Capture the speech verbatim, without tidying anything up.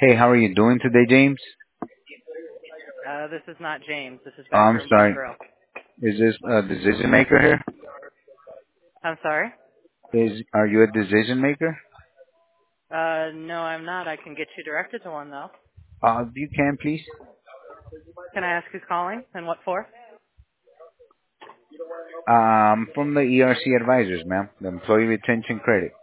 Hey, how are you doing today, James? Uh, this is not James. This is Oh, I'm Backroom Bar and sorry. Grill. Is this a decision maker here? I'm sorry? Is are you a decision maker? Uh, no, I'm not. I can get you directed to one, though. Uh, if you can, please. Can I ask who's calling and what for? Um, from the E R C advisors, ma'am, the Employee Retention Credit.